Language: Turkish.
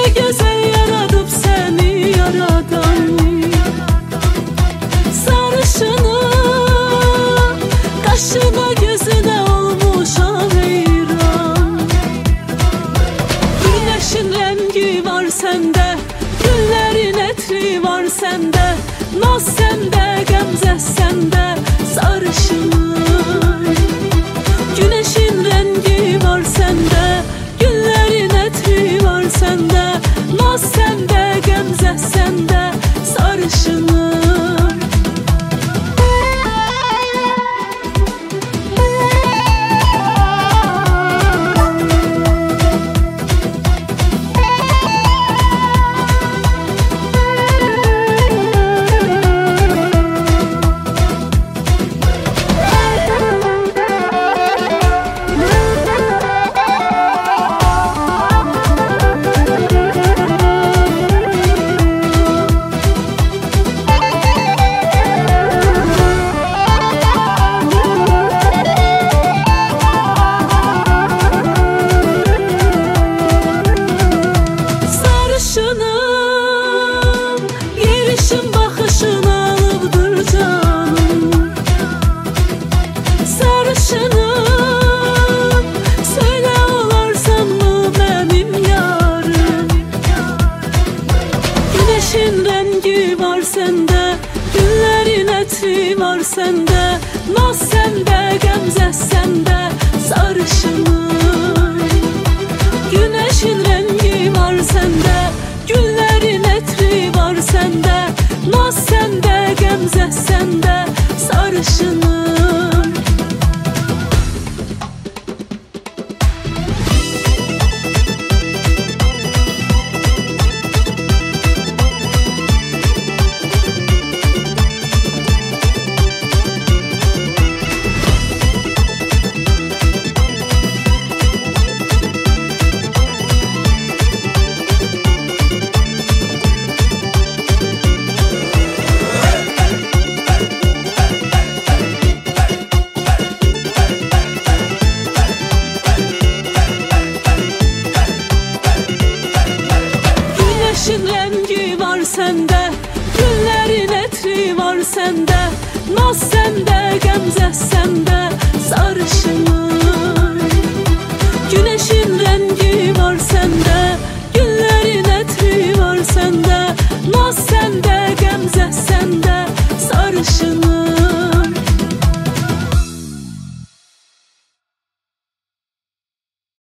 Ne güzel yaratıp seni yaradan. Sarışını kaşına gözüne olmuşam heyran. Güneşin rengi var sende, güllerin etri var sende, naz sende, gemze sende, sarışınım. Güneşin rengi var sende, güllerin etri var sende, naz sende, gemze sende, sarışınım. Yerişin bakışın alıbdır canım. Sarışınım, söyle olarsan mı benim yarım? Güneşin rengi var sende, güllerin etri var sende, naz sende, gemze sende, sarışınım. Güneşin rengi var sende, güllerin etri var sende, naz sende, gemze sende, sarışınım. Güneşin rengi var sende, güllerin etri var sende, naz sende, gemze sende, sarışınım.